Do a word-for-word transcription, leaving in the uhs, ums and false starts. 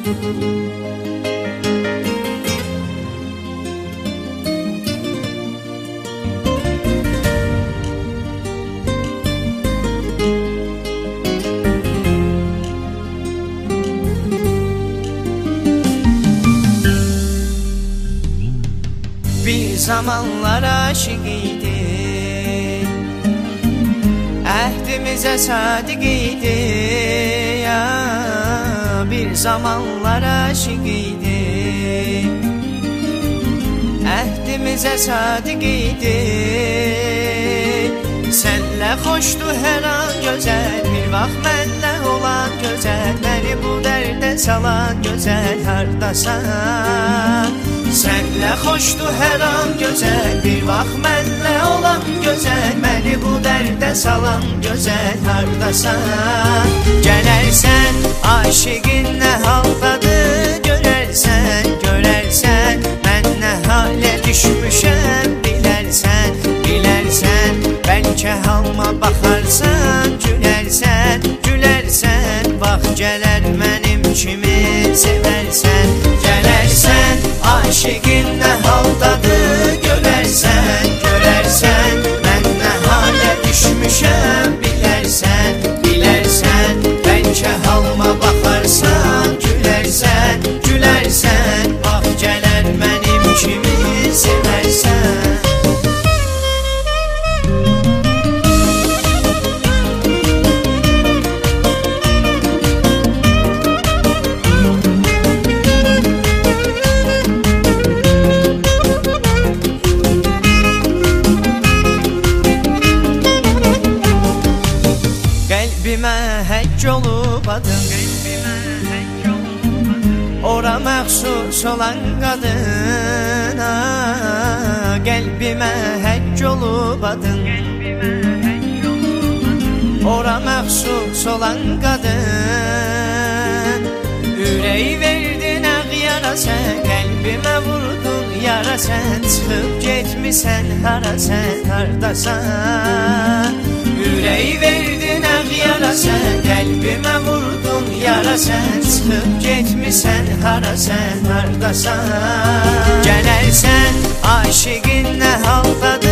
Bir zamanlar aşık idi, əhdimizə sadiq idi ya. Bir zamanlar aşık idi, əhdimizə sadiq idi. Sənlə xoşdu hər an gözəl, bir vaxt mənlə olan gözəl, məni bu dərdə salan gözəl hardasan? Sənlə xoşdu hər an gözəl, bir vaxt mənlə olan gözəl, məni bu dərdə salan gözəl hardasan? Gələrsən, aşiqin nə haldadır, görərsən, görərsən, mən nə halə düşmüşəm, bilərsən, bilərsən, bəlkə halma baxarsan, gülərsən, gülərsən, vaxt gələr mənim kimi sevərsən. Gələrsən, aşiqin nə haldadır, görərsən, görərsən, mən nə halə düşmüşəm, bilərsən, bilərsən, bəlkə halma baxarsan, gülərsən, gülərsən, vaxt gələr mənim kimi sevərsən. Qəlbimə həkk olub adın, ora məxsus olan qadın. Qəlbimə həkk olub adın, ora məxsus olan qadın. Ürəyi verdin ağ yara sən, qəlbimə vurdun yara sən. Çıxıb getmisən hara sən, hardasan? Ürəyi verdin ağ yara sən, qəlbimə vurdun yara sən. Çıxıb getmisən hara sən, hardasan? Gələrsən, aşiqin nə haldadır,